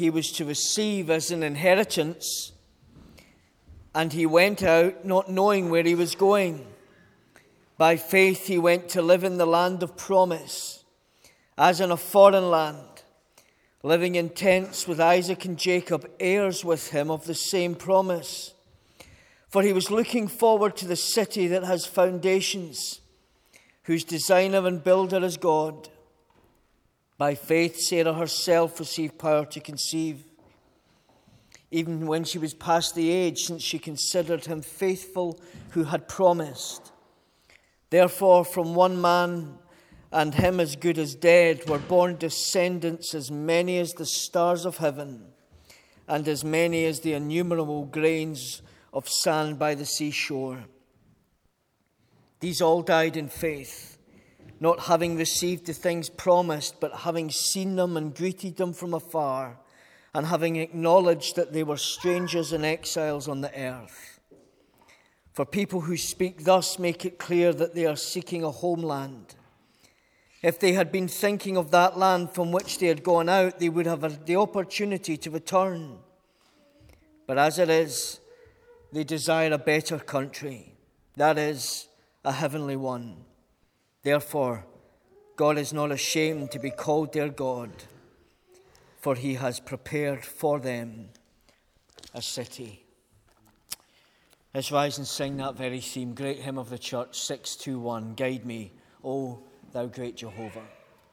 he was to receive as an inheritance, and he went out not knowing where he was going. By faith he went to live in the land of promise, as in a foreign land, living in tents with Isaac and Jacob, heirs with him of the same promise. For he was looking forward to the city that has foundations, whose designer and builder is God. By faith Sarah herself received power to conceive, even when she was past the age, since she considered him faithful who had promised. Therefore, from one man, and him as good as dead, were born descendants as many as the stars of heaven, and as many as the innumerable grains of sand by the seashore. These all died in faith, not having received the things promised, but having seen them and greeted them from afar, and having acknowledged that they were strangers and exiles on the earth. For people who speak thus make it clear that they are seeking a homeland. If they had been thinking of that land from which they had gone out, they would have had the opportunity to return. But as it is, they desire a better country, that is, a heavenly one. Therefore, God is not ashamed to be called their God, for he has prepared for them a city. Let's rise and sing that very theme, great hymn of the church, 621, Guide Me, O Thou Great Jehovah.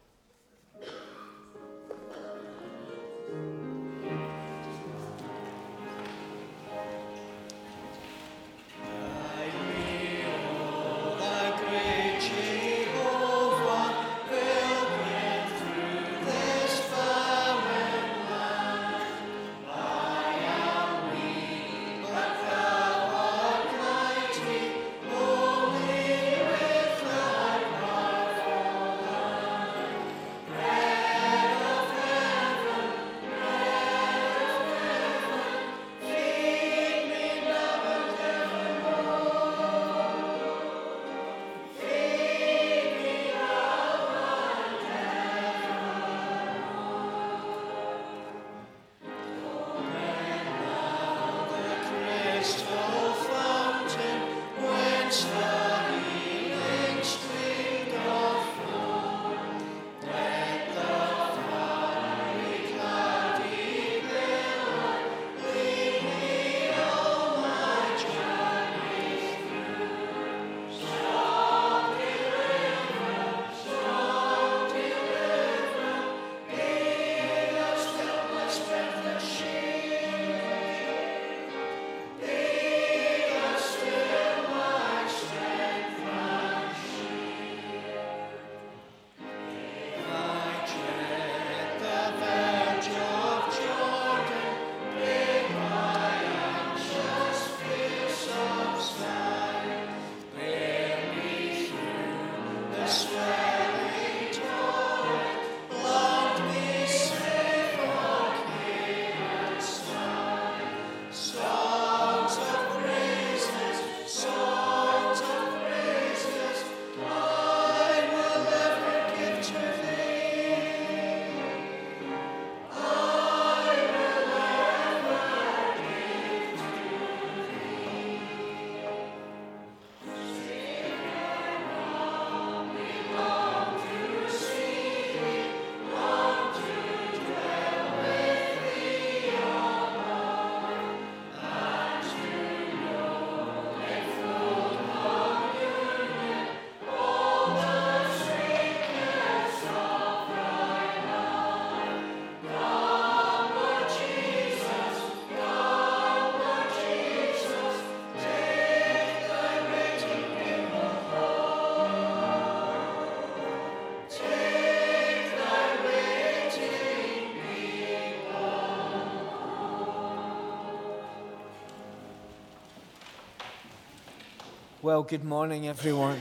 Well, good morning, everyone.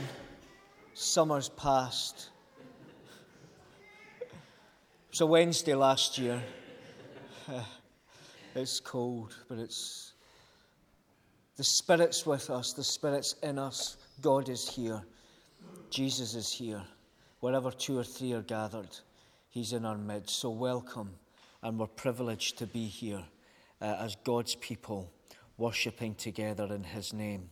Summer's past. It was a Wednesday last year. It's cold, but it's the Spirit's with us. The Spirit's in us. God is here. Jesus is here. Wherever two or three are gathered, He's in our midst. So welcome and we're privileged to be here as God's people, worshipping together in his name.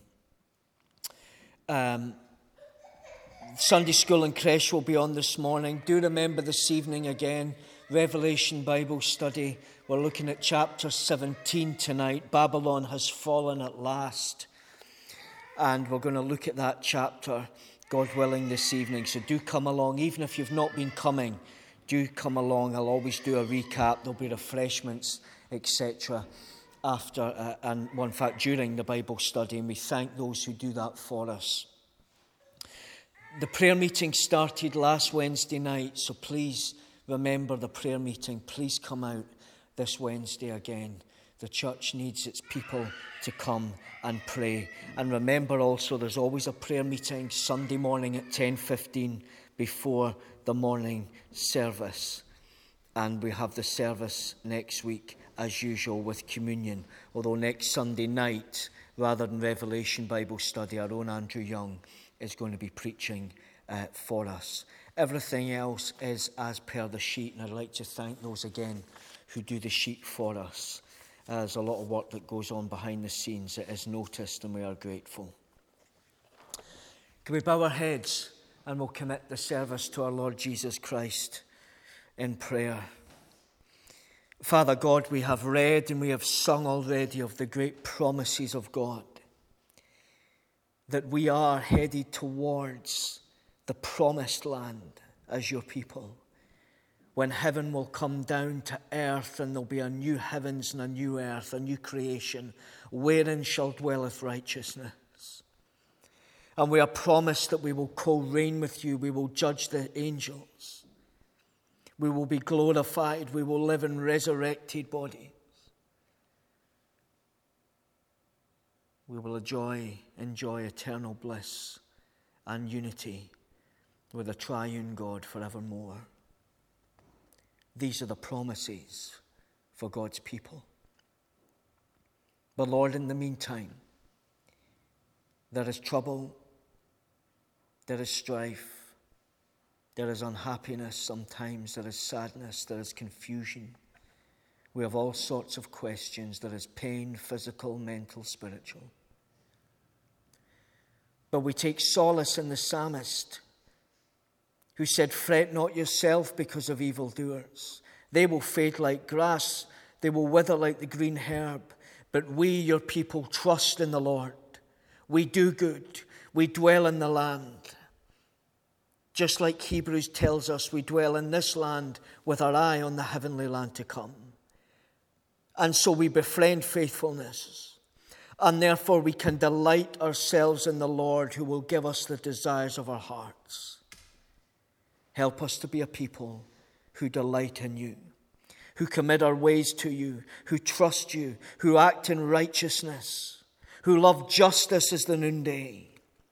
Sunday school and creche will be on this morning. Do remember this evening again, Revelation Bible study. We're looking at chapter 17 tonight. Babylon has fallen at last. And we're going to look at that chapter, God willing, this evening. So do come along. Even if you've not been coming, do come along. I'll always do a recap. There'll be refreshments, etc. after, in fact, during the Bible study. And we thank those who do that for us. The prayer meeting started last Wednesday night, so please remember the prayer meeting. Please come out this Wednesday again. The church needs its people to come and pray. And remember also, there's always a prayer meeting Sunday morning at 10:15 before the morning service. And we have the service next week, as usual, with communion. Although next Sunday night, rather than Revelation Bible study, our own Andrew Young is going to be preaching for us. Everything else is as per the sheet, and I'd like to thank those again who do the sheet for us. There's a lot of work that goes on behind the scenes. It is noticed, and we are grateful. Can we bow our heads and we'll commit the service to our Lord Jesus Christ in prayer. Father God, we have read and we have sung already of the great promises of God, that we are headed towards the promised land as your people, when heaven will come down to earth and there'll be a new heavens and a new earth, a new creation, wherein shall dwelleth righteousness. And we are promised that we will co-reign with you, we will judge the angels, we will be glorified, we will live in resurrected bodies. We will enjoy eternal bliss and unity with a triune God forevermore. These are the promises for God's people. But Lord, in the meantime, there is trouble, there is strife, there is unhappiness sometimes, there is sadness, there is confusion. We have all sorts of questions. There is pain, physical, mental, spiritual. But we take solace in the psalmist who said, "Fret not yourself because of evildoers. They will fade like grass. They will wither like the green herb. But we, your people, trust in the Lord. We do good. We dwell in the land." Just like Hebrews tells us, we dwell in this land with our eye on the heavenly land to come. And so we befriend faithfulness. And therefore we can delight ourselves in the Lord, who will give us the desires of our hearts. Help us to be a people who delight in you, who commit our ways to you, who trust you, who act in righteousness, who love justice as the noonday.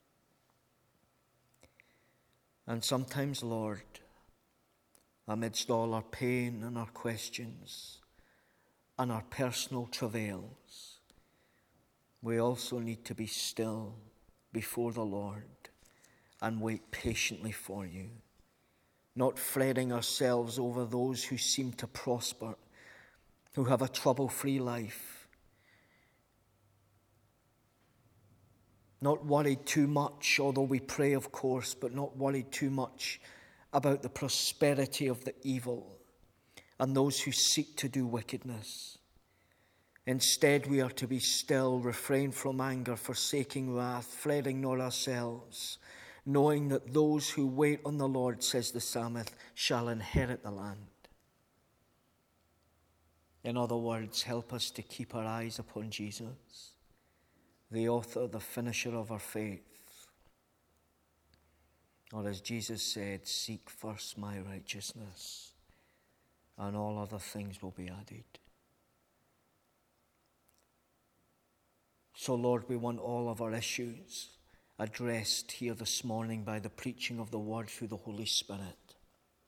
And sometimes, Lord, amidst all our pain and our questions and our personal travails, we also need to be still before the Lord and wait patiently for you, not fretting ourselves over those who seem to prosper, who have a trouble-free life, not worried too much, although we pray, of course, but not worried too much about the prosperity of the evil and those who seek to do wickedness. Instead, we are to be still, refrain from anger, forsaking wrath, fretting not ourselves, knowing that those who wait on the Lord, says the psalmist, shall inherit the land. In other words, help us to keep our eyes upon Jesus, the author, the finisher of our faith. Or as Jesus said, seek first my righteousness, and all other things will be added. So, Lord, we want all of our issues addressed here this morning by the preaching of the word through the Holy Spirit.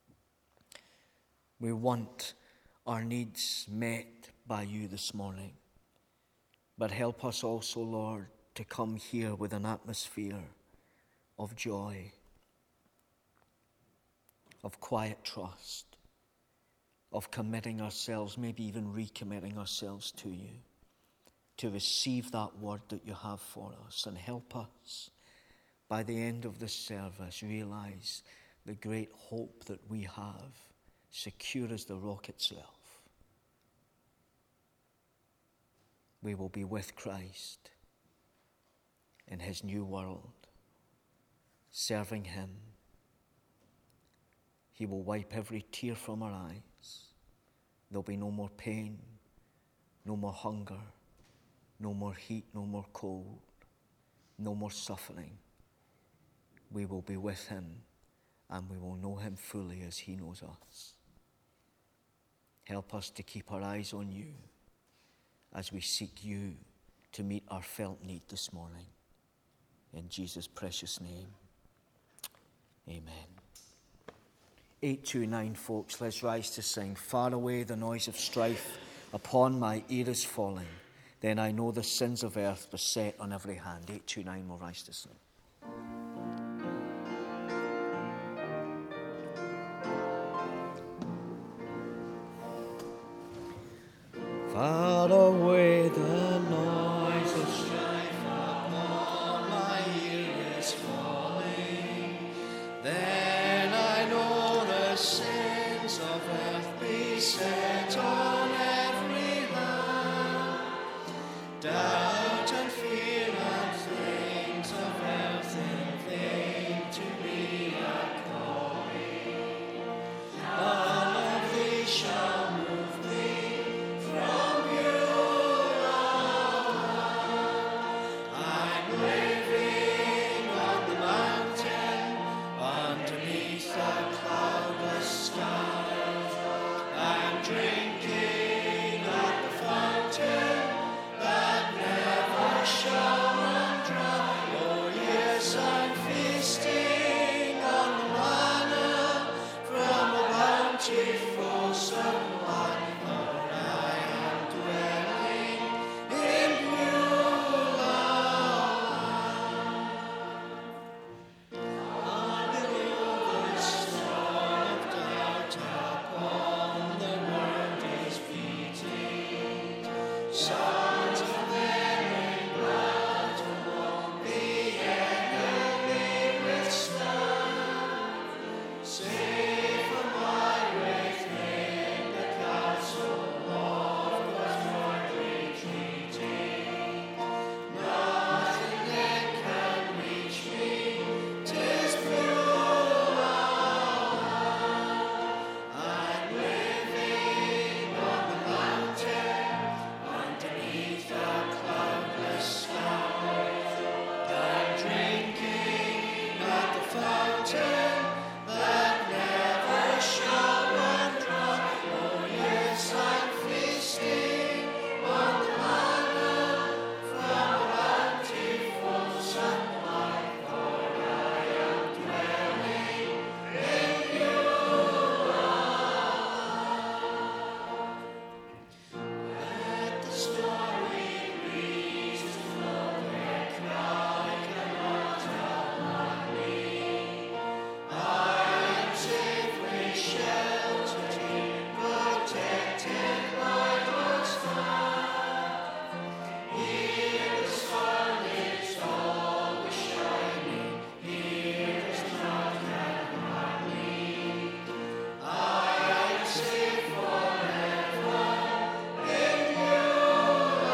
We want our needs met by you this morning. But help us also, Lord, to come here with an atmosphere of joy, of quiet trust, of committing ourselves, maybe even recommitting ourselves to you, to receive that word that you have for us. And help us, by the end of the service, realize the great hope that we have, secure as the rock itself. We will be with Christ in his new world, serving him. He will wipe every tear from our eyes. There'll be no more pain, no more hunger, no more heat, no more cold, no more suffering. We will be with him, and we will know him fully as he knows us. Help us to keep our eyes on you as we seek you to meet our felt need this morning. In Jesus' precious name, amen. 829, folks, let's rise to sing. Far away the noise of strife, upon my ear is falling. Then I know the sins of earth beset on every hand. 829, we'll rise to sing. Far away the noise of strife, upon my ear is falling. Then I know the sins of earth beset on every hand. Doubt and fear and things of earth in vain to me are calling. None of these shall move me from you, Lord. I'm living on the mountain, underneath a cloudless sky. I'm drinking at the fountain that never shall run dry. Oh yes, I'm feasting on the manna from a bountiful supply. For I am dwelling in pure land. Under the storm of doubt upon the world is beating. Sons of men in battle, the enemy withstand. Safe am I within the castle of God's word retreating. Nothing then can reach me, 'tis pure land. I'm living on the mountain, underneath a cloudless sky. I'm drinking at the fountain that never shall run dry. Oh yes, I'm feasting on the manna from a bountiful supply. For I am dwelling in pure land. Let the stormy breezes blow, their cry cannot outrun me. I am safely sheltered here, protected by God's hand. Here the sun is always shining, here the sun can harm me. I am safe forever in pure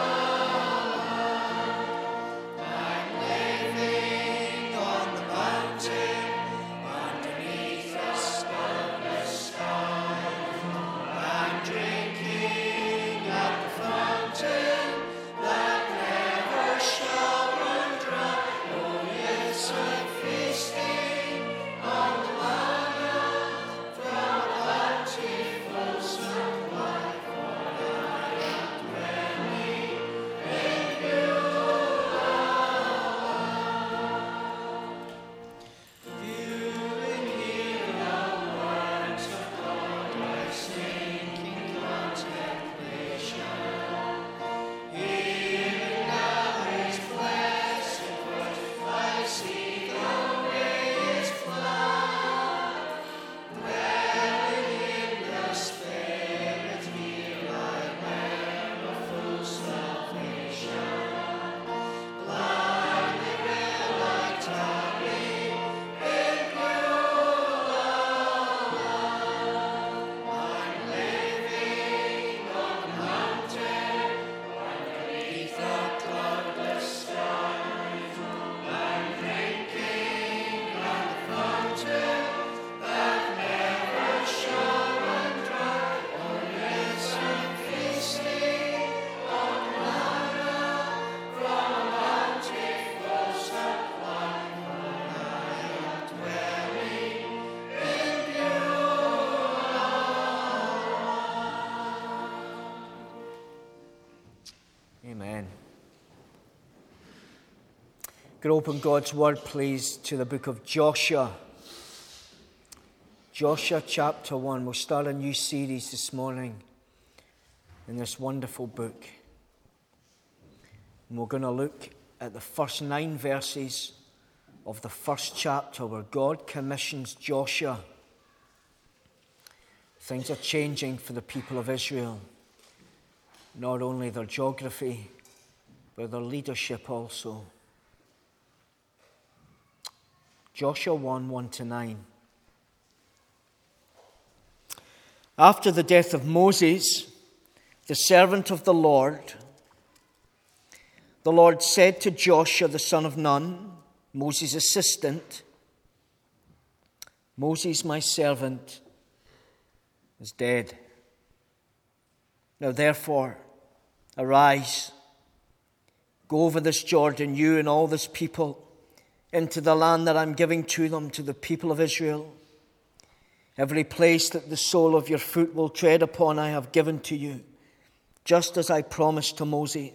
Amen. Could open God's word, please, to the book of Joshua. Joshua chapter 1. We'll start a new series this morning in this wonderful book. And we're going to look at the first 9 verses of the first chapter where God commissions Joshua. Things are changing for the people of Israel. Not only their geography, but their leadership also. Joshua 1, 1-9. After the death of Moses, the servant of the Lord said to Joshua the son of Nun, Moses' assistant, Moses, my servant, is dead. Now therefore, arise, go over this Jordan, you and all this people, into the land that I'm giving to them, to the people of Israel. Every place that the sole of your foot will tread upon, I have given to you, just as I promised to Moses.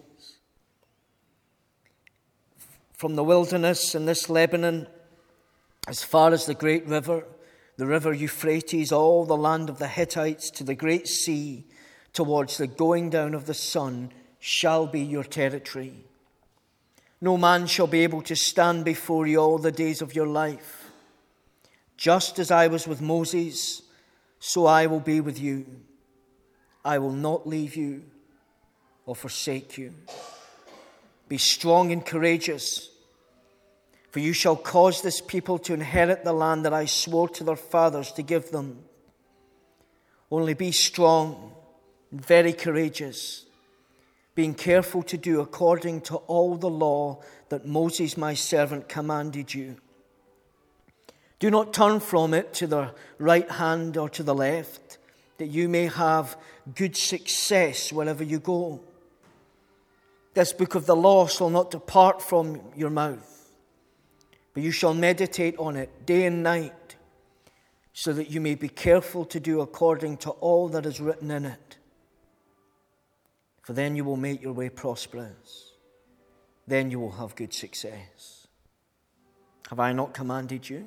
From the wilderness in this Lebanon, as far as the great river, the river Euphrates, all the land of the Hittites, to the great sea, towards the going down of the sun, shall be your territory. No man shall be able to stand before you all the days of your life. Just as I was with Moses, so I will be with you. I will not leave you or forsake you. Be strong and courageous, for you shall cause this people to inherit the land that I swore to their fathers to give them. Only be strong and very courageous, being careful to do according to all the law that Moses my servant commanded you. Do not turn from it to the right hand or to the left, that you may have good success wherever you go. This book of the law shall not depart from your mouth, but you shall meditate on it day and night, so that you may be careful to do according to all that is written in it. For then you will make your way prosperous. Then you will have good success. Have I not commanded you?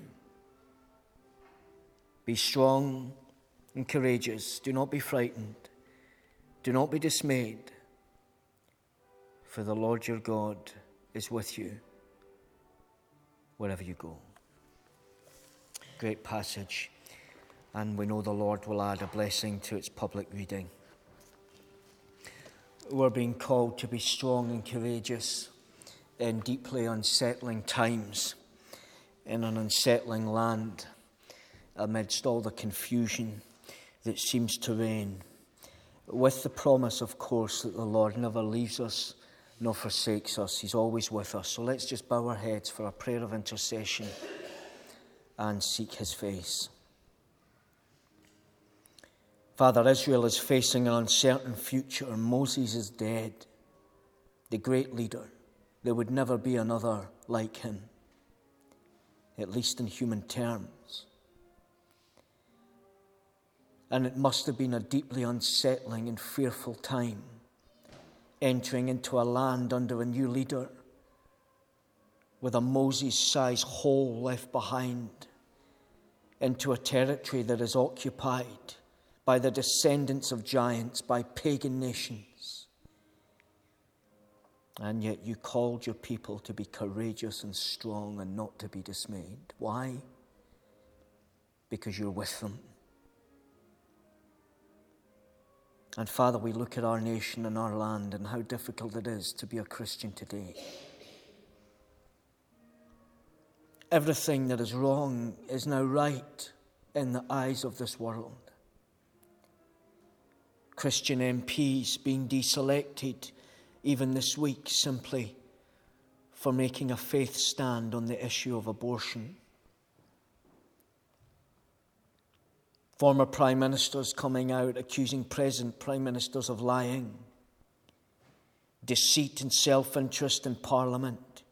Be strong and courageous. Do not be frightened. Do not be dismayed. For the Lord your God is with you wherever you go. Great passage. And we know the Lord will add a blessing to its public reading. We're being called to be strong and courageous in deeply unsettling times, in an unsettling land, amidst all the confusion that seems to reign, with the promise, of course, that the Lord never leaves us nor forsakes us. He's always with us. So let's just bow our heads for a prayer of intercession and seek his face. Father, Israel is facing an uncertain future. Moses is dead, the great leader. There would never be another like him, at least in human terms. And it must have been a deeply unsettling and fearful time, entering into a land under a new leader, with a Moses-sized hole left behind, into a territory that is occupied by the descendants of giants, by pagan nations. And yet you called your people to be courageous and strong and not to be dismayed. Why? Because you're with them. And Father, we look at our nation and our land and how difficult it is to be a Christian today. Everything that is wrong is now right in the eyes of this world. Christian MPs being deselected even this week simply for making a faith stand on the issue of abortion. Former prime ministers coming out accusing present prime ministers of lying, deceit and self-interest in Parliament.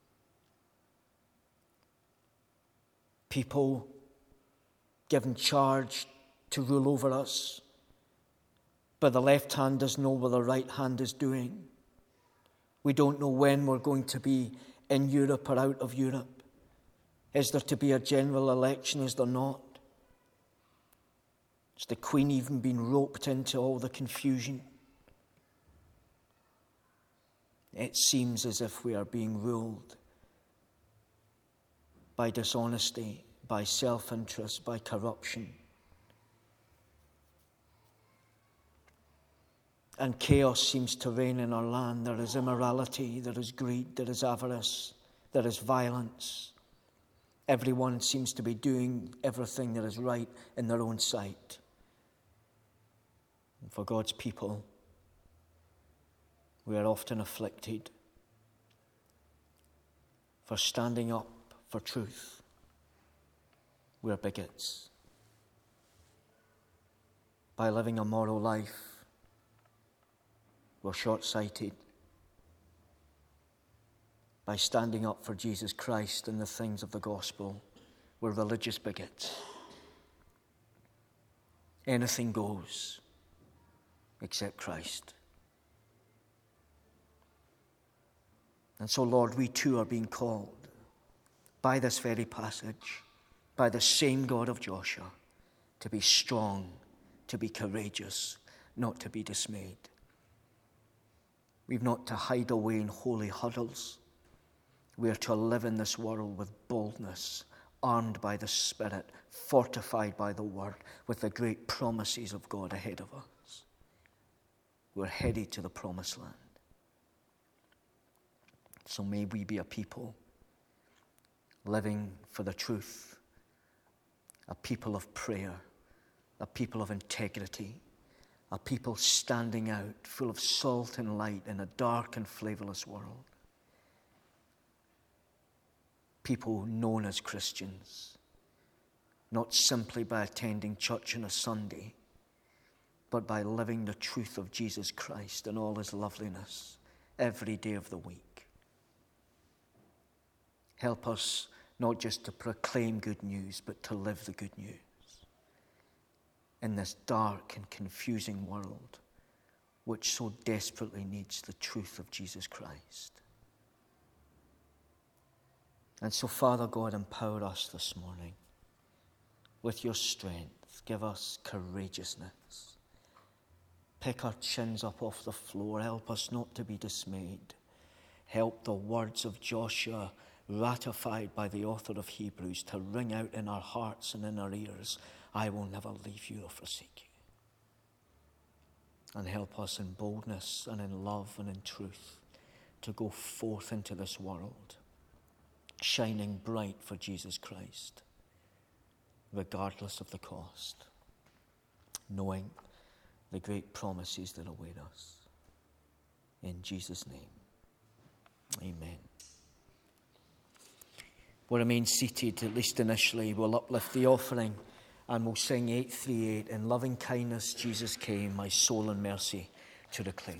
People given charge to rule over us, but the left hand doesn't know what the right hand is doing. We don't know when we're going to be in Europe or out of Europe. Is there to be a general election? Is there not? Has the Queen even been roped into all the confusion? It seems as if we are being ruled by dishonesty, by self-interest, by corruption. And chaos seems to reign in our land. There is immorality, there is greed, there is avarice, there is violence. Everyone seems to be doing everything that is right in their own sight. And for God's people, we are often afflicted for standing up for truth. We are bigots. By living a moral life, we're short-sighted. By standing up for Jesus Christ and the things of the gospel, we're religious bigots. Anything goes except Christ. And so, Lord, we too are being called by this very passage, by the same God of Joshua, to be strong, to be courageous, not to be dismayed. We've not to hide away in holy huddles. We are to live in this world with boldness, armed by the Spirit, fortified by the Word, with the great promises of God ahead of us. We're headed to the promised land. So may we be a people living for the truth, a people of prayer, a people of integrity, a people standing out full of salt and light in a dark and flavorless world. People known as Christians, not simply by attending church on a Sunday, but by living the truth of Jesus Christ and all his loveliness every day of the week. Help us not just to proclaim good news, but to live the good news in this dark and confusing world, which so desperately needs the truth of Jesus Christ. And so, Father God, empower us this morning with your strength. Give us courageousness. Pick our chins up off the floor. Help us not to be dismayed. Help the words of Joshua, ratified by the author of Hebrews, to ring out in our hearts and in our ears. I will never leave you or forsake you. And help us in boldness and in love and in truth to go forth into this world, shining bright for Jesus Christ, regardless of the cost, knowing the great promises that await us. In Jesus' name, amen. We'll remain seated, at least initially. We'll uplift the offering and we'll sing 838, In loving kindness Jesus came, my soul in mercy to reclaim.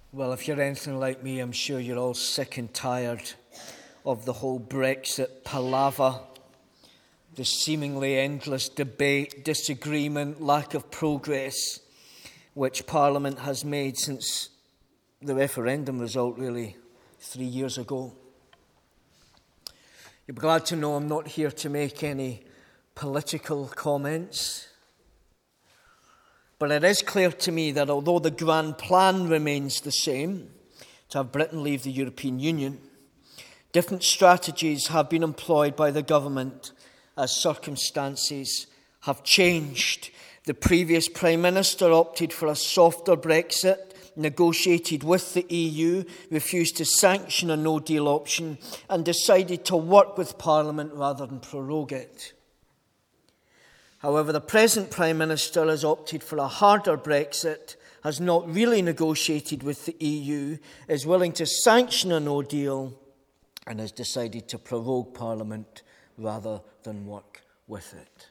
Well, if you're anything like me, I'm sure you're all sick and tired of the whole Brexit palaver, the seemingly endless debate, disagreement, lack of progress, which Parliament has made since the referendum result, really, 3 years ago. You'll be glad to know I'm not here to make any political comments. But it is clear to me that although the grand plan remains the same, to have Britain leave the European Union, different strategies have been employed by the government as circumstances have changed. The previous Prime Minister opted for a softer Brexit, negotiated with the EU, refused to sanction a no-deal option, and decided to work with Parliament rather than prorogue it. However, the present Prime Minister has opted for a harder Brexit, has not really negotiated with the EU, is willing to sanction a no deal, and has decided to prorogue Parliament rather than work with it.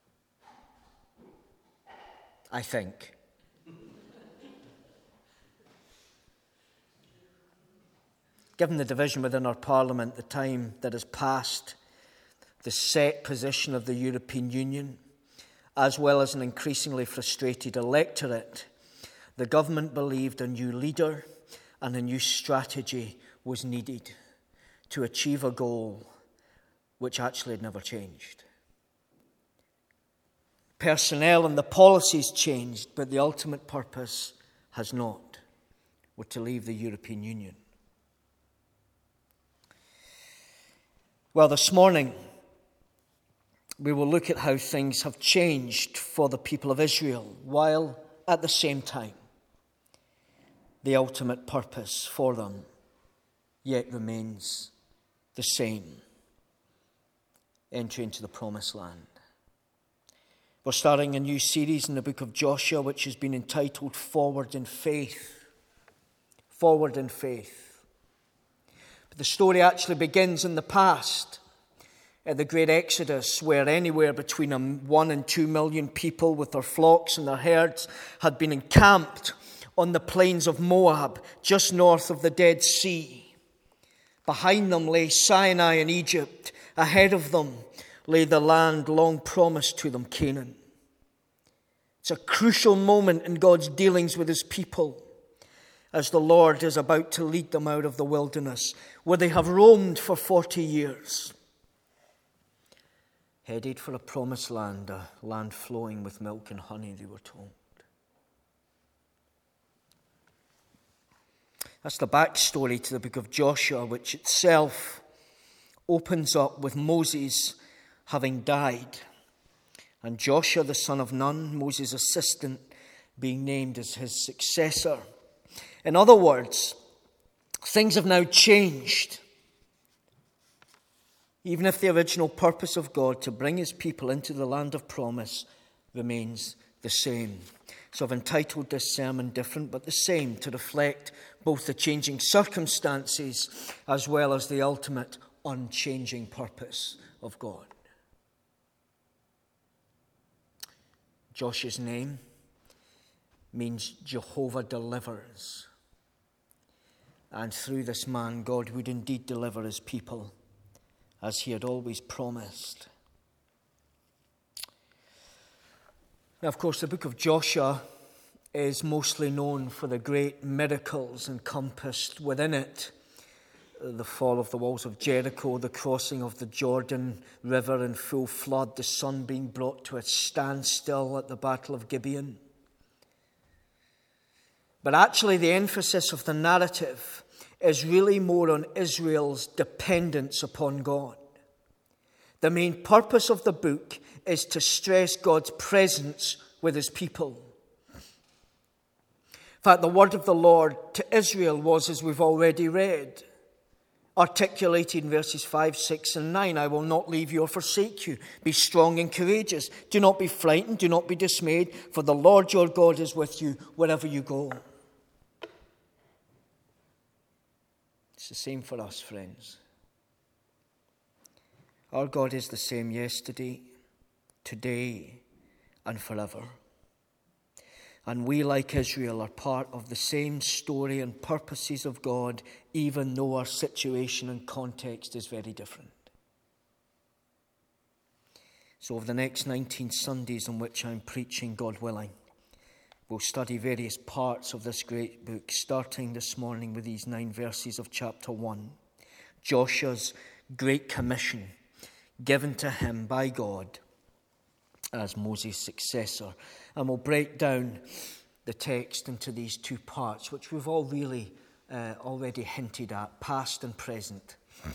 I think. Given the division within our Parliament, the time that has passed, the set position of the European Union, as well as an increasingly frustrated electorate, the government believed a new leader and a new strategy was needed to achieve a goal which actually had never changed. Personnel and the policies changed, but the ultimate purpose has not. We're to leave the European Union. Well, this morning, we will look at how things have changed for the people of Israel, while at the same time, the ultimate purpose for them yet remains the same: entry into the Promised Land. We're starting a new series in the book of Joshua, which has been entitled Forward in Faith. Forward in Faith. But the story actually begins in the past, at the great Exodus, where anywhere between 1 and 2 million people with their flocks and their herds had been encamped on the plains of Moab, just north of the Dead Sea. Behind them lay Sinai and Egypt. Ahead of them lay the land long promised to them, Canaan. It's a crucial moment in God's dealings with his people, as the Lord is about to lead them out of the wilderness, where they have roamed for 40 years. Headed for a promised land, a land flowing with milk and honey, they were told. That's the backstory to the book of Joshua, which itself opens up with Moses having died, and Joshua, the son of Nun, Moses' assistant, being named as his successor. In other words, things have now changed. Even if the original purpose of God to bring his people into the land of promise remains the same. So I've entitled this sermon Different but the Same, to reflect both the changing circumstances as well as the ultimate unchanging purpose of God. Joshua's name means Jehovah delivers. And through this man, God would indeed deliver his people, as he had always promised. Now, of course, the book of Joshua is mostly known for the great miracles encompassed within it. The fall of the walls of Jericho, the crossing of the Jordan River in full flood, the sun being brought to a standstill at the Battle of Gibeon. But actually, the emphasis of the narrative is really more on Israel's dependence upon God. The main purpose of the book is to stress God's presence with his people. In fact, the word of the Lord to Israel was, as we've already read, articulated in verses 5, 6, and 9. I will not leave you or forsake you. Be strong and courageous. Do not be frightened. Do not be dismayed, for the Lord your God is with you wherever you go. It's the same for us, friends. Our God is the same yesterday, today, and forever. And we, like Israel, are part of the same story and purposes of God, even though our situation and context is very different. So over the next 19 Sundays on which I'm preaching, God willing, we'll study various parts of this great book, starting this morning with these 9 verses of chapter 1. Joshua's great commission given to him by God as Moses' successor. And we'll break down the text into these 2 parts, which we've all really already hinted at, past and present.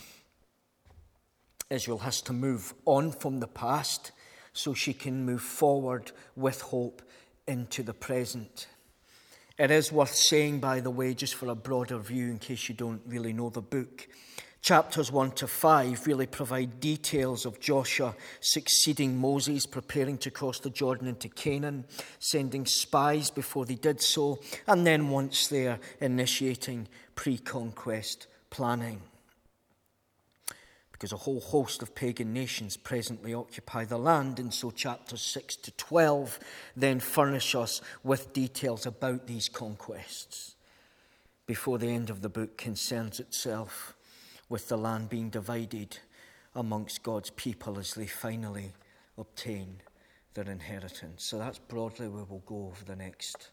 Israel has to move on from the past so she can move forward with hope into the present. It is worth saying, by the way, just for a broader view, in case you don't really know the book, chapters 1 to 5 really provide details of Joshua succeeding Moses, preparing to cross the Jordan into Canaan, sending spies before they did so, and then once there, initiating pre-conquest planning. Because a whole host of pagan nations presently occupy the land, and so chapters 6 to 12 then furnish us with details about these conquests, before the end of the book concerns itself with the land being divided amongst God's people as they finally obtain their inheritance. So that's broadly where we'll go over the next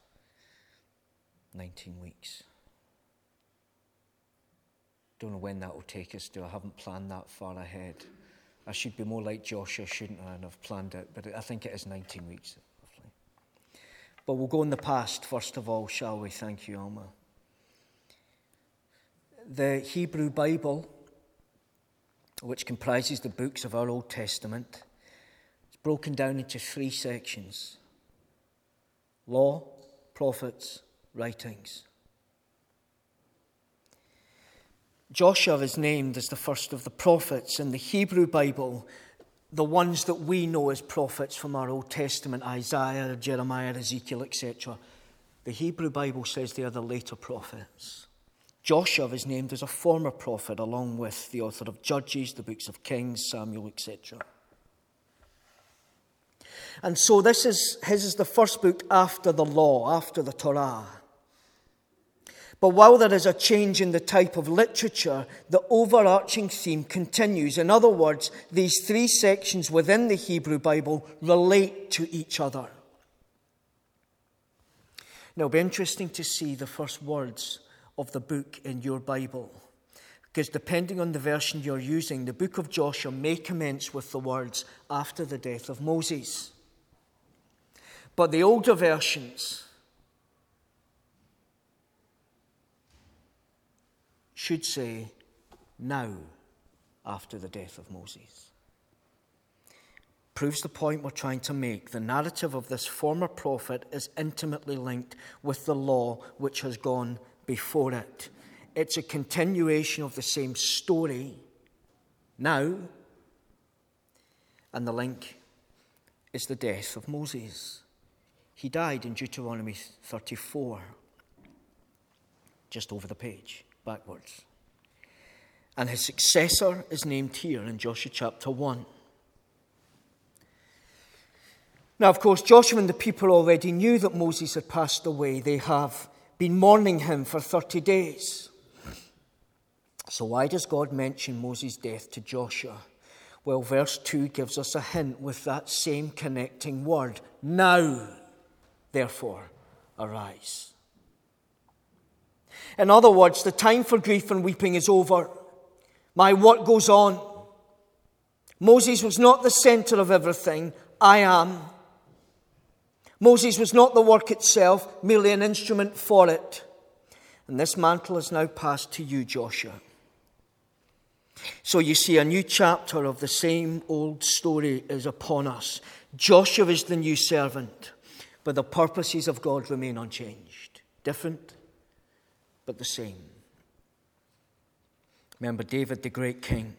19 weeks. Don't know when that will take us to. I haven't planned that far ahead. I should be more like Joshua, shouldn't I? And I've planned it, but I think it is 19 weeks. Roughly. But we'll go in the past first of all, shall we? Thank you, Alma. The Hebrew Bible, which comprises the books of our Old Testament, is broken down into 3 sections: law, prophets, writings. Joshua is named as the first of the prophets in the Hebrew Bible, the ones that we know as prophets from our Old Testament, Isaiah, Jeremiah, Ezekiel, etc. The Hebrew Bible says they are the later prophets. Joshua is named as a former prophet, along with the author of Judges, the books of Kings, Samuel, etc. And so his is the first book after the law, after the Torah. But while there is a change in the type of literature, the overarching theme continues. In other words, these 3 sections within the Hebrew Bible relate to each other. Now, it'll be interesting to see the first words of the book in your Bible, because depending on the version you're using, the book of Joshua may commence with the words, after the death of Moses. But the older versions should say, now, after the death of Moses. Proves the point we're trying to make. The narrative of this former prophet is intimately linked with the law which has gone before it. It's a continuation of the same story now, and the link is the death of Moses. He died in Deuteronomy 34, just over the page, backwards. And his successor is named here in Joshua chapter 1. Now, of course, Joshua and the people already knew that Moses had passed away. They have been mourning him for 30 days. So why does God mention Moses' death to Joshua? Well, verse 2 gives us a hint with that same connecting word. Now, therefore, arise. In other words, the time for grief and weeping is over. My work goes on. Moses was not the center of everything. I am. Moses was not the work itself, merely an instrument for it. And this mantle is now passed to you, Joshua. So you see, a new chapter of the same old story is upon us. Joshua is the new servant, but the purposes of God remain unchanged. Different, but the same. Remember David, the great king.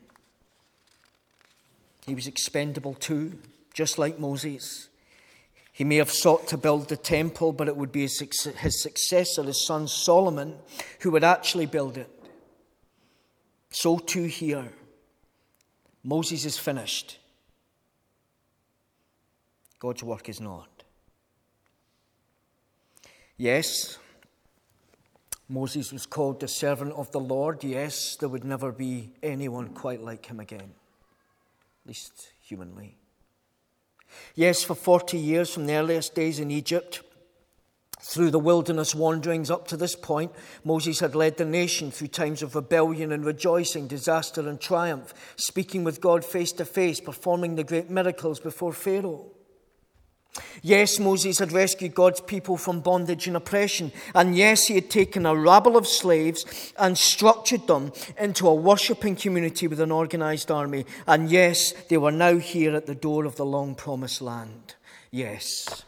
He was expendable too, just like Moses. He may have sought to build the temple, but it would be his successor, his son Solomon, who would actually build it. So too here. Moses is finished. God's work is not. Yes, Moses was called the servant of the Lord. Yes, there would never be anyone quite like him again, at least humanly. Yes, for 40 years from the earliest days in Egypt, through the wilderness wanderings up to this point, Moses had led the nation through times of rebellion and rejoicing, disaster and triumph, speaking with God face to face, performing the great miracles before Pharaoh. Yes, Moses had rescued God's people from bondage and oppression. And yes, he had taken a rabble of slaves and structured them into a worshipping community with an organized army. And yes, they were now here at the door of the long promised land. Yes.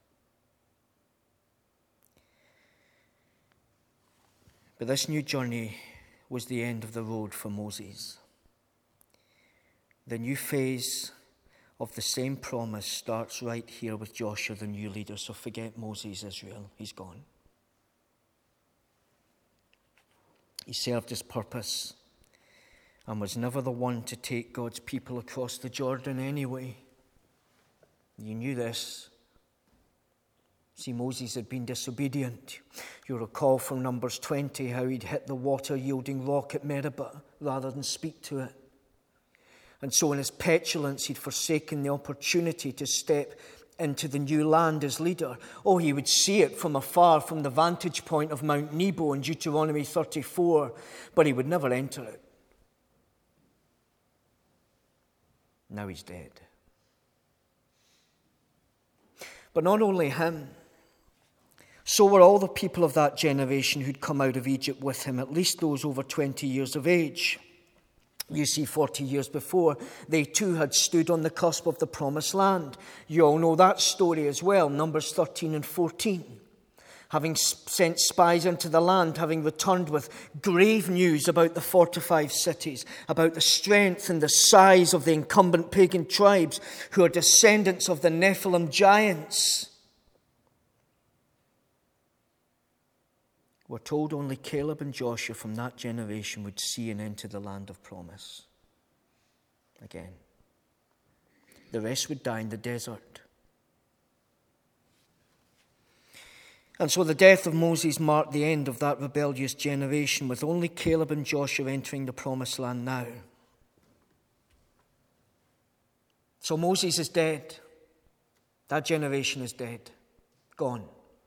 But this new journey was the end of the road for Moses. The new phase of the same promise starts right here with Joshua, the new leader. So forget Moses, Israel. He's gone. He served his purpose and was never the one to take God's people across the Jordan anyway. You knew this. See, Moses had been disobedient. You recall from Numbers 20 how he'd hit the water-yielding rock at Meribah rather than speak to it. And so in his petulance, he'd forsaken the opportunity to step into the new land as leader. Oh, he would see it from afar, from the vantage point of Mount Nebo in Deuteronomy 34, but he would never enter it. Now he's dead. But not only him, so were all the people of that generation who'd come out of Egypt with him, at least those over 20 years of age. You see, 40 years before, they too had stood on the cusp of the promised land. You all know that story as well, Numbers 13 and 14. Having sent spies into the land, having returned with grave news about the fortified cities, about the strength and the size of the incumbent pagan tribes who are descendants of the Nephilim giants. We're told only Caleb and Joshua from that generation would see and enter the land of promise again. The rest would die in the desert. And so the death of Moses marked the end of that rebellious generation, with only Caleb and Joshua entering the promised land now. So Moses is dead. That generation is dead. Gone.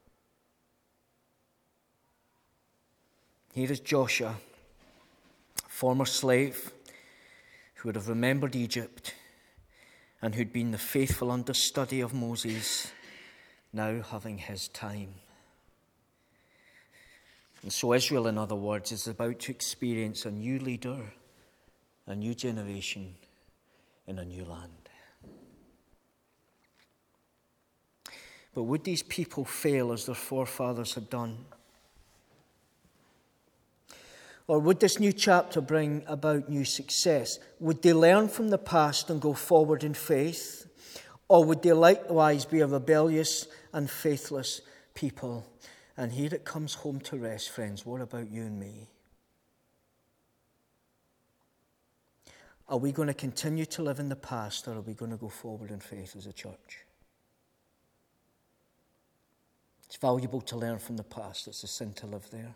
Here is Joshua, a former slave who would have remembered Egypt and who'd been the faithful understudy of Moses, now having his time. And so Israel, in other words, is about to experience a new leader, a new generation in a new land. But would these people fail as their forefathers had done? Or would this new chapter bring about new success? Would they learn from the past and go forward in faith? Or would they likewise be a rebellious and faithless people? And here it comes home to rest, friends. What about you and me? Are we going to continue to live in the past, or are we going to go forward in faith as a church? It's valuable to learn from the past. It's a sin to live there.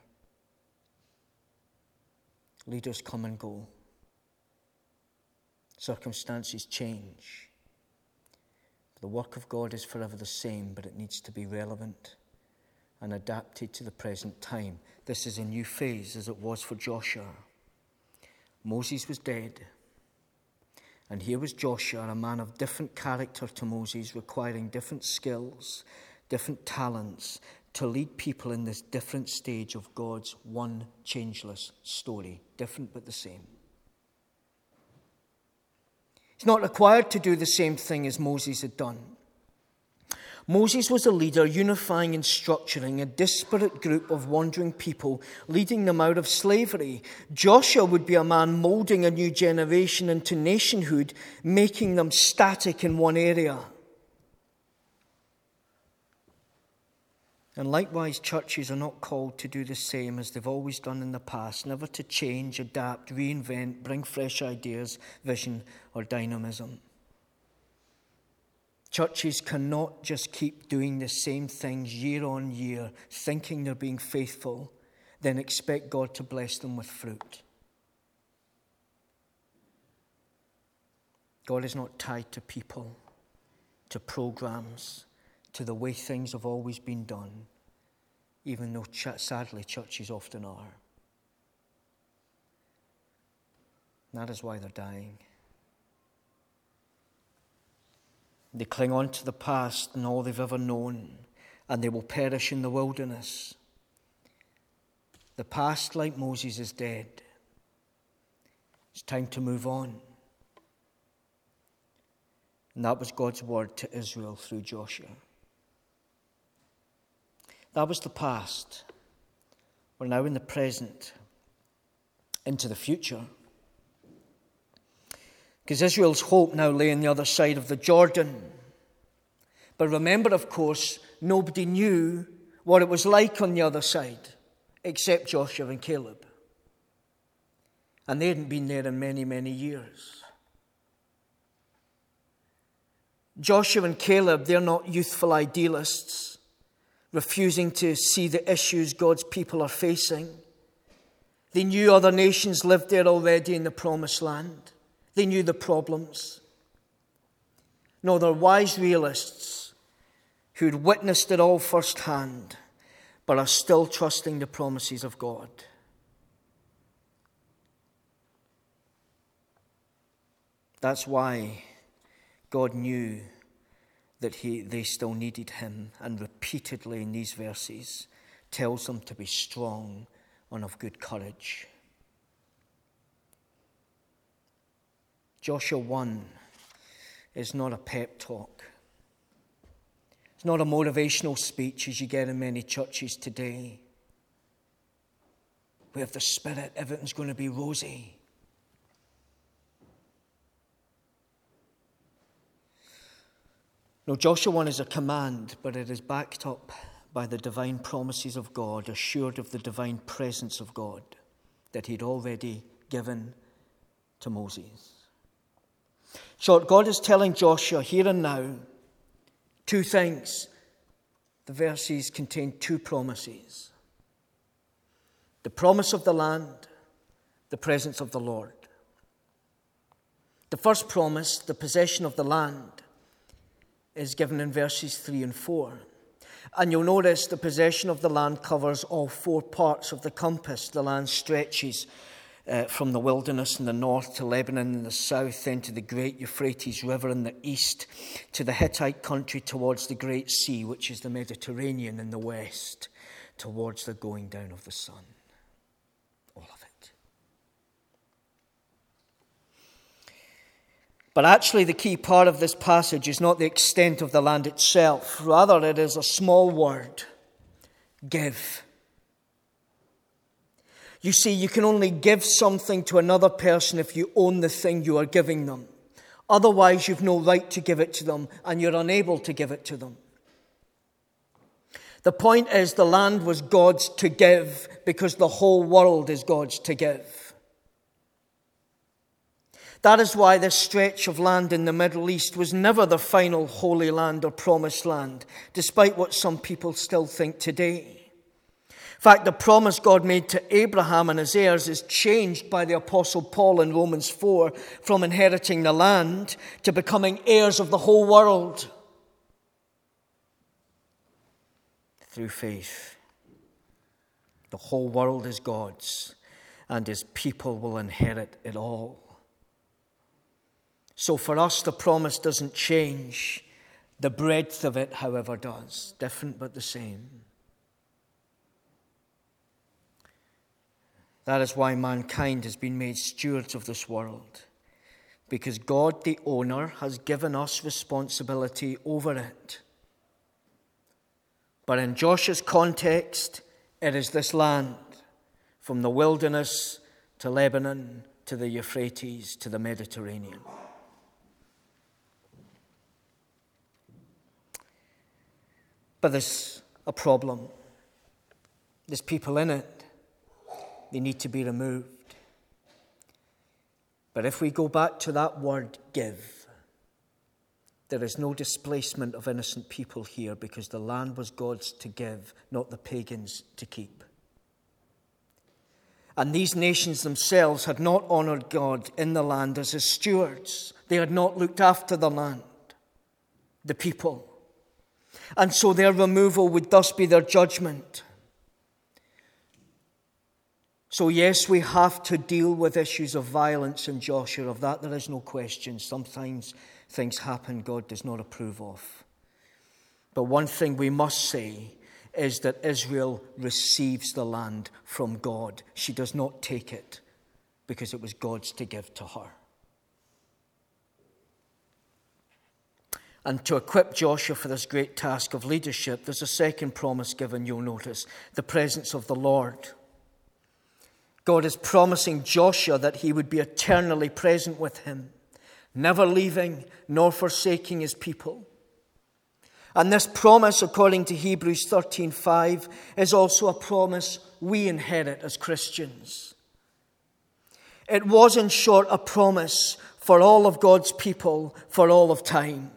Leaders come and go. Circumstances change. The work of God is forever the same, but it needs to be relevant and adapted to the present time. This is a new phase, as it was for Joshua. Moses was dead, and here was Joshua, a man of different character to Moses, requiring different skills, different talents, to lead people in this different stage of God's one changeless story. Different but the same. He's not required to do the same thing as Moses had done. Moses was a leader unifying and structuring a disparate group of wandering people, leading them out of slavery. Joshua would be a man molding a new generation into nationhood, making them static in one area. And likewise, churches are not called to do the same as they've always done in the past, never to change, adapt, reinvent, bring fresh ideas, vision, or dynamism. Churches cannot just keep doing the same things year on year, thinking they're being faithful, then expect God to bless them with fruit. God is not tied to people, to programs, to the way things have always been done, even though sadly churches often are. And that is why they're dying. They cling on to the past and all they've ever known, and they will perish in the wilderness. The past, like Moses, is dead. It's time to move on. And that was God's word to Israel through Joshua. That was the past. We're now in the present, into the future. Because Israel's hope now lay on the other side of the Jordan. But remember, of course, nobody knew what it was like on the other side, except Joshua and Caleb. And they hadn't been there in many, many years. Joshua and Caleb, they're not youthful idealists, refusing to see the issues God's people are facing. They knew other nations lived there already in the promised land. They knew the problems. No, they're wise realists who'd witnessed it all firsthand, but are still trusting the promises of God. That's why God knew that they still needed him, and repeatedly in these verses tells them to be strong and of good courage. Joshua 1 is not a pep talk. It's not a motivational speech as you get in many churches today. We have the Spirit, everything's going to be rosy. No, Joshua 1 is a command, but it is backed up by the divine promises of God, assured of the divine presence of God that he'd already given to Moses. So God is telling Joshua here and now two things. The verses contain two promises. The promise of the land, the presence of the Lord. The first promise, the possession of the land, is given in verses 3 and 4. And you'll notice the possession of the land covers all four parts of the compass. The land stretches from the wilderness in the north to Lebanon in the south, then to the great Euphrates River in the east, to the Hittite country towards the Great Sea, which is the Mediterranean in the west, towards the going down of the sun. All of it. But actually the key part of this passage is not the extent of the land itself. Rather, it is a small word, give. You see, you can only give something to another person if you own the thing you are giving them. Otherwise, you've no right to give it to them, and you're unable to give it to them. The point is, the land was God's to give because the whole world is God's to give. That is why this stretch of land in the Middle East was never the final Holy Land or Promised Land, despite what some people still think today. In fact, the promise God made to Abraham and his heirs is changed by the Apostle Paul in Romans 4 from inheriting the land to becoming heirs of the whole world through faith. The whole world is God's, and his people will inherit it all. So for us, the promise doesn't change. The breadth of it, however, does. Different but the same. That is why mankind has been made stewards of this world, because God, the owner, has given us responsibility over it. But in Joshua's context, it is this land, from the wilderness to Lebanon to the Euphrates to the Mediterranean. But there's a problem. There's people in it. They need to be removed. But if we go back to that word, give, There is no displacement of innocent people here because the land was God's to give, not the pagans to keep. And these nations themselves had not honored God in the land as his stewards. They had not looked after the land, the people. And so their removal would thus be their judgment. So yes, we have to deal with issues of violence in Joshua. Of that there is no question. Sometimes things happen God does not approve of. But one thing we must say is that Israel receives the land from God. She does not take it because it was God's to give to her. And to equip Joshua for this great task of leadership, there's a second promise given, you'll notice, the presence of the Lord. God is promising Joshua that he would be eternally present with him, never leaving nor forsaking his people. And this promise, according to Hebrews 13:5, is also a promise we inherit as Christians. It was, in short, a promise for all of God's people for all of time.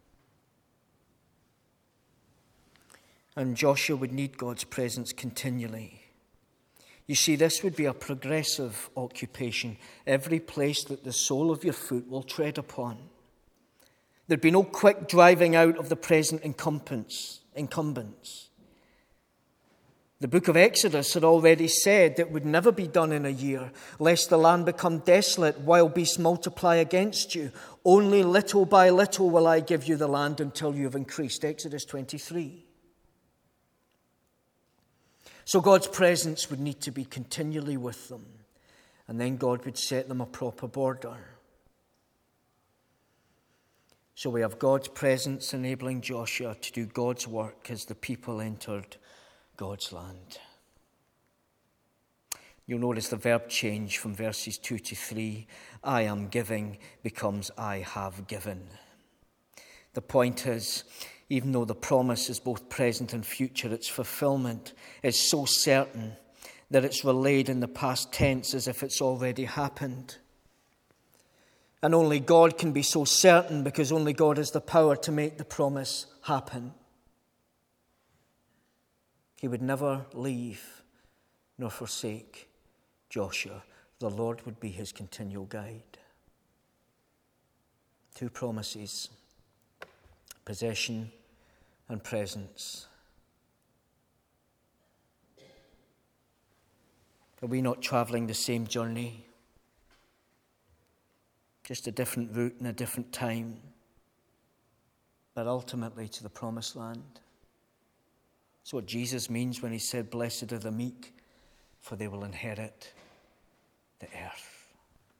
And Joshua would need God's presence continually. You see, this would be a progressive occupation. Every place that the sole of your foot will tread upon. There'd be no quick driving out of the present incumbents. The book of Exodus had already said that it would never be done in a year, lest the land become desolate, wild beasts multiply against you. Only little by little will I give you the land until you have increased. Exodus 23. So God's presence would need to be continually with them, and then God would set them a proper border. So we have God's presence enabling Joshua to do God's work as the people entered God's land. You'll notice the verb change from verses 2 to 3. I am giving becomes I have given. The point is, even though the promise is both present and future, its fulfillment is so certain that it's relayed in the past tense as if it's already happened. And only God can be so certain because only God has the power to make the promise happen. He would never leave nor forsake Joshua. The Lord would be his continual guide. Two promises: possession and presence. Are we not traveling the same journey? Just a different route and a different time, but ultimately to the promised land. That's what Jesus means when he said, "Blessed are the meek, for they will inherit the earth."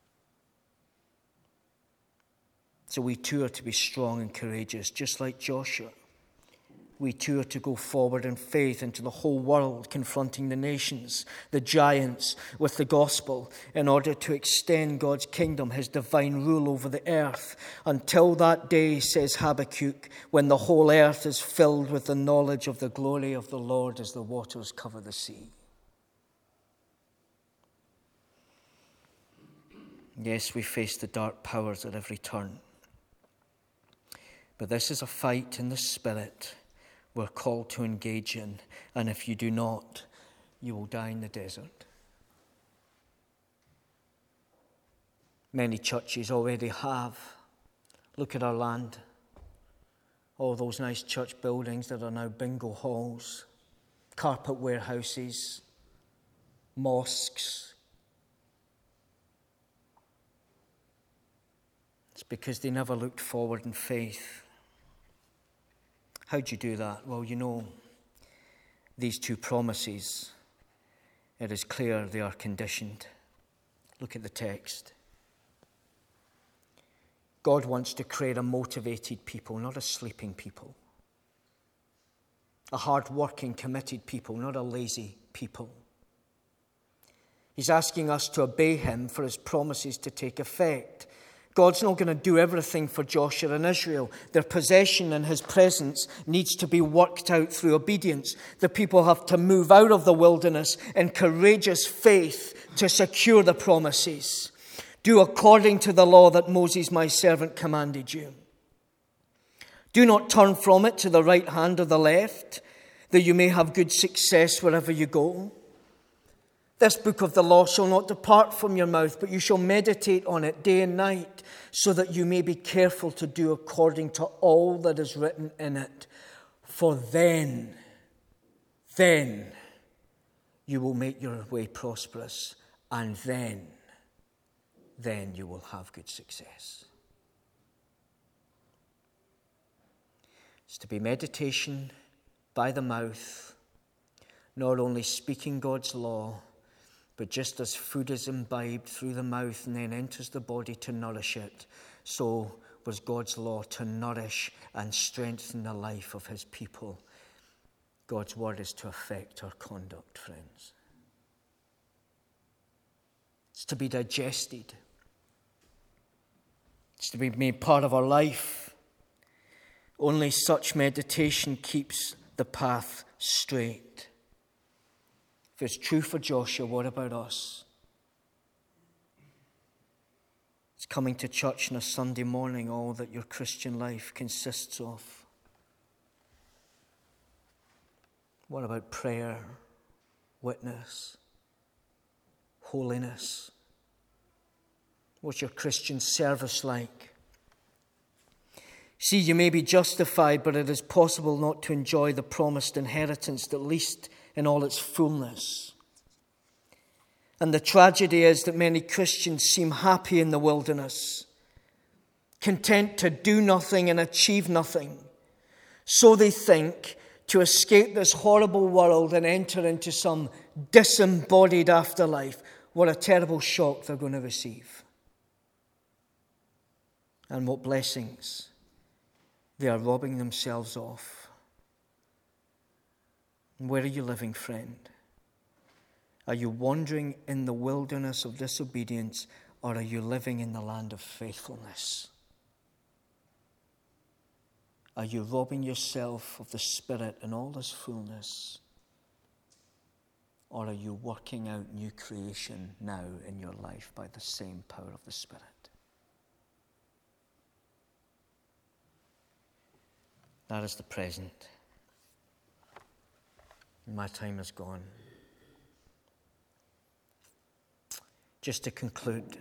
So we too are to be strong and courageous, just like Joshua. We too are to go forward in faith into the whole world, confronting the nations, the giants, with the gospel, in order to extend God's kingdom, his divine rule over the earth, until that day, says Habakkuk, when the whole earth is filled with the knowledge of the glory of the Lord as the waters cover the sea. Yes, we face the dark powers at every turn. But this is a fight in the spirit we're called to engage in. And if you do not, you will die in the desert. Many churches already have. Look at our land. All those nice church buildings that are now bingo halls, carpet warehouses, mosques. It's because they never looked forward in faith. How'd you do that? Well, you know, these two promises, it is clear they are conditioned. Look at the text. God wants to create a motivated people, not a sleeping people. A hard-working, committed people, not a lazy people. He's asking us to obey him for his promises to take effect. God's not going to do everything for Joshua and Israel. Their possession and his presence needs to be worked out through obedience. The people have to move out of the wilderness in courageous faith to secure the promises. Do according to the law that Moses, my servant, commanded you. Do not turn from it to the right hand or the left, that you may have good success wherever you go. This book of the law shall not depart from your mouth, but you shall meditate on it day and night, so that you may be careful to do according to all that is written in it. For then you will make your way prosperous, and then you will have good success. It's to be meditation by the mouth, not only speaking God's law, but just as food is imbibed through the mouth and then enters the body to nourish it, so was God's law to nourish and strengthen the life of his people. God's word is to affect our conduct, friends. It's to be digested. It's to be made part of our life. Only such meditation keeps the path straight. If it's true for Joshua, what about us? It's coming to church on a Sunday morning all that your Christian life consists of. What about prayer, witness, holiness? What's your Christian service like? See, you may be justified, but it is possible not to enjoy the promised inheritance, at least in all its fullness. And the tragedy is that many Christians seem happy in the wilderness, content to do nothing and achieve nothing. So they think, to escape this horrible world and enter into some disembodied afterlife. What a terrible shock they're going to receive. And what blessings they are robbing themselves of. Where are you living, friend? Are you wandering in the wilderness of disobedience, or are you living in the land of faithfulness? Are you robbing yourself of the Spirit in all His fullness? Or are you working out new creation now in your life by the same power of the Spirit? That is the present. My time is gone. Just to conclude,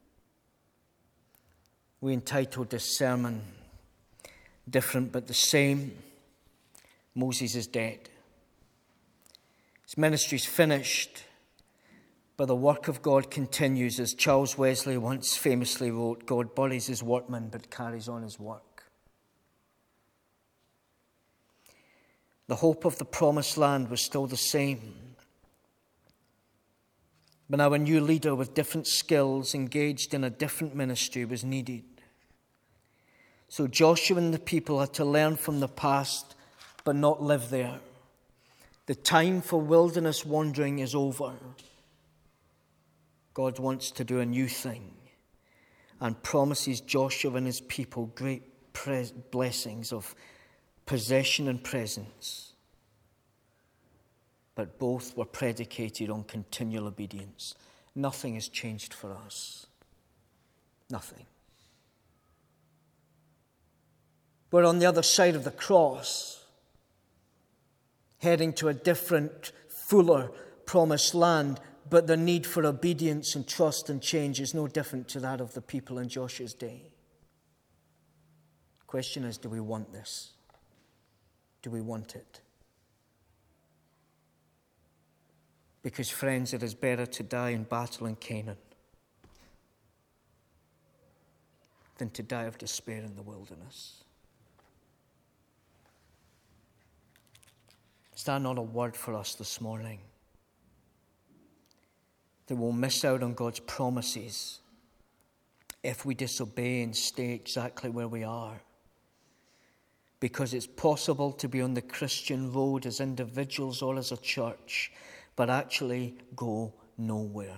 we entitled this sermon, Different but the Same. Moses is dead. His ministry is finished, but the work of God continues. As Charles Wesley once famously wrote, God buries his workmen but carries on his work. The hope of the promised land was still the same. But now a new leader with different skills, engaged in a different ministry, was needed. So Joshua and the people had to learn from the past, but not live there. The time for wilderness wandering is over. God wants to do a new thing and promises Joshua and his people great blessings of possession and presence. But both were predicated on continual obedience. Nothing has changed for us. Nothing. We're on the other side of the cross, heading to a different, fuller, promised land, but the need for obedience and trust and change is no different to that of the people in Joshua's day. The question is, do we want this? Do we want it? Because, friends, it is better to die in battle in Canaan than to die of despair in the wilderness. Is that not a word for us this morning? That we'll miss out on God's promises if we disobey and stay exactly where we are. Because it's possible to be on the Christian road as individuals or as a church, but actually go nowhere.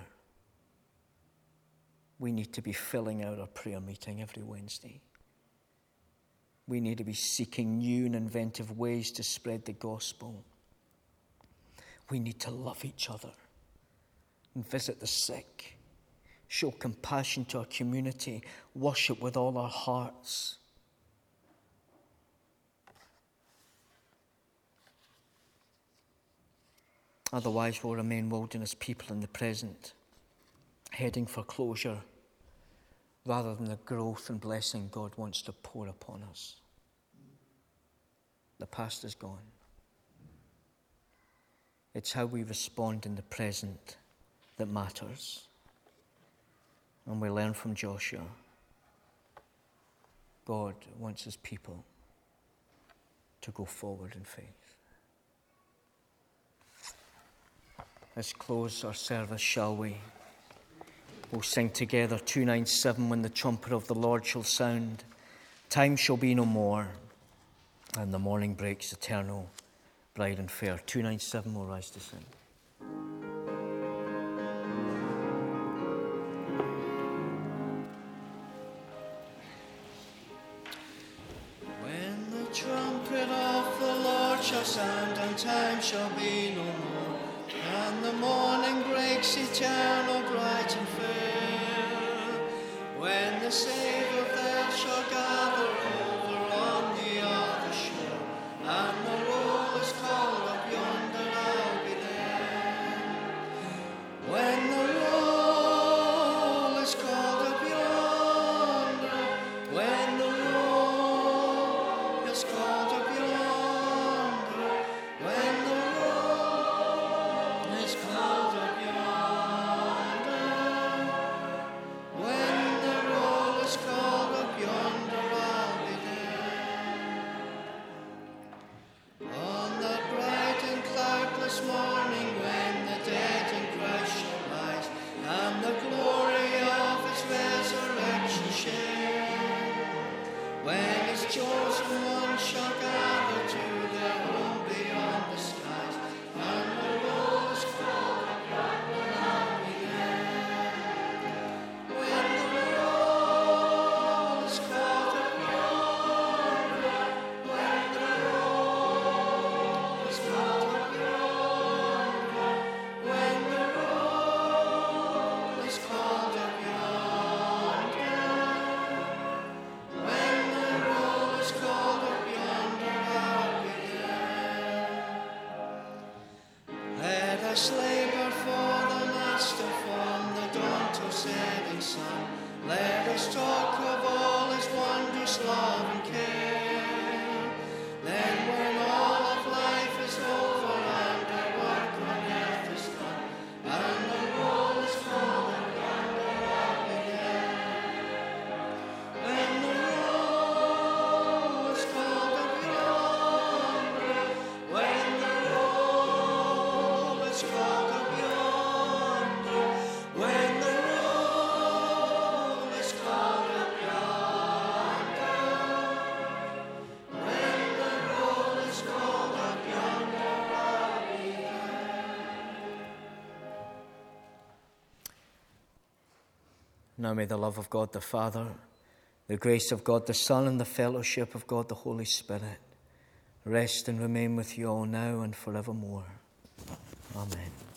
We need to be filling out our prayer meeting every Wednesday. We need to be seeking new and inventive ways to spread the gospel. We need to love each other and visit the sick, show compassion to our community, worship with all our hearts. Otherwise, we'll remain wilderness people in the present, heading for closure rather than the growth and blessing God wants to pour upon us. The past is gone. It's how we respond in the present that matters. And we learn from Joshua, God wants his people to go forward in faith. Let's close our service, shall we? We'll sing together 297, when the trumpet of the Lord shall sound. Time shall be no more, and the morning breaks eternal, bright and fair. 297, we'll rise to sing. When the trumpet of the Lord shall sound, and time shall be no more, and the morning breaks eternal, bright and fair, when the Saviour there shall gather over on the other shore, and the roll is called up yonder, I'll be there. When the roll is called up yonder, when the roll is called up yonder, when the roll is called up yonder, when the roll is called up yonder, I'll be there. On that bright and cloudless morning, when the dead in Christ shall rise, and the glory of his resurrection share, when his chosen ones shall gather to their home beyond the skies, and the roll is called up yonder, I'll be there. When the roll is called up yonder, when the roll is called up yonder, when the roll is called up yonder, when the roll is called up yonder, I'll be there. Let us labor for the Master from the dawn till setting sun. Let us talk of all his wondrous love and care. Then when all of life is over and our work on earth is done, and the roll is called up yonder, I'll be there. When the roll is called up yonder, when the roll is called up yonder, when the roll is called up yonder, when the roll is called up yonder, I'll be there. Now may the love of God the Father, the grace of God the Son, and the fellowship of God the Holy Spirit rest and remain with you all now and forevermore. Amen.